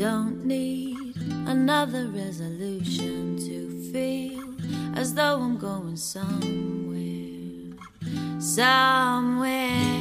don't need another resolution to feel as though I'm going somewhere, somewhere.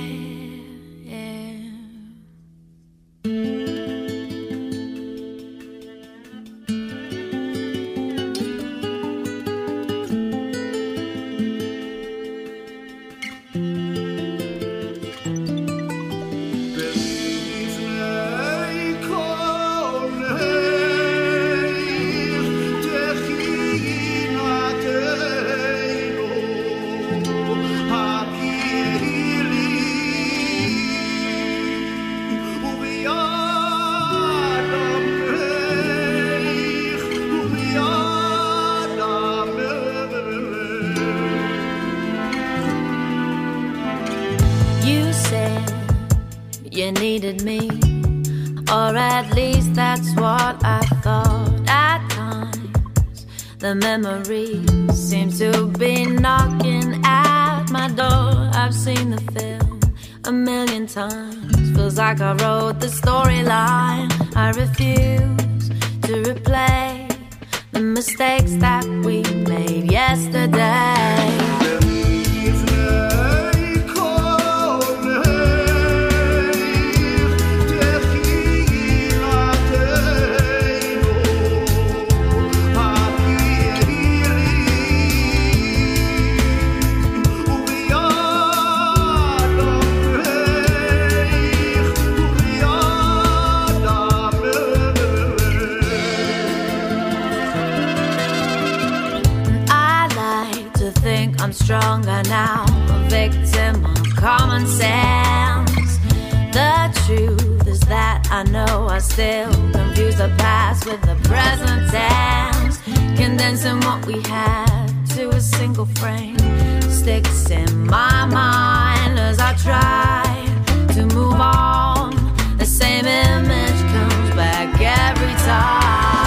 You needed me, or at least that's what I thought. At times, the memories seem to be knocking at my door. I've seen the film a million times. Feels like I wrote the storyline. I refuse to replay the mistakes that we made yesterday. I'm stronger now, a victim of common sense. The truth is that I know I still confuse the past with the present tense. Condensing what we had to a single frame sticks in my mind as I try to move on. The same image comes back every time.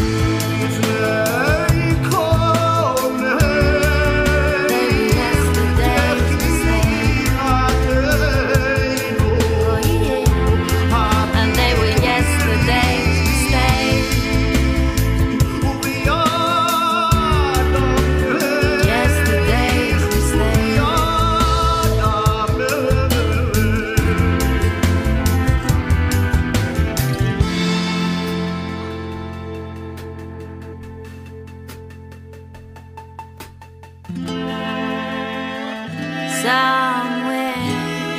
Somewhere,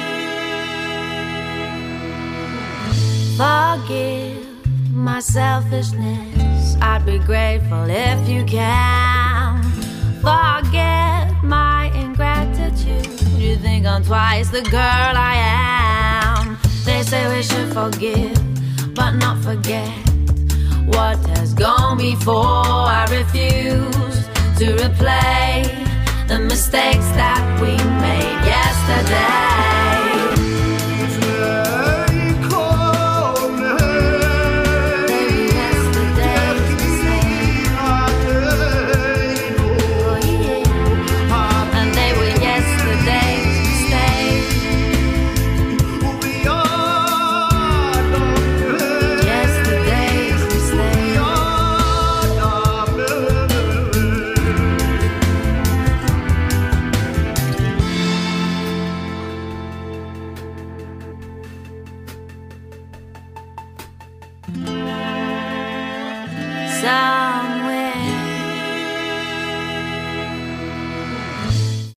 forgive my selfishness. I'd be grateful if you can. Forget my ingratitude. You think I'm twice the girl I am. They say we should forgive, but not forget what has gone before. I refuse to replay the mistakes that we made yesterday. So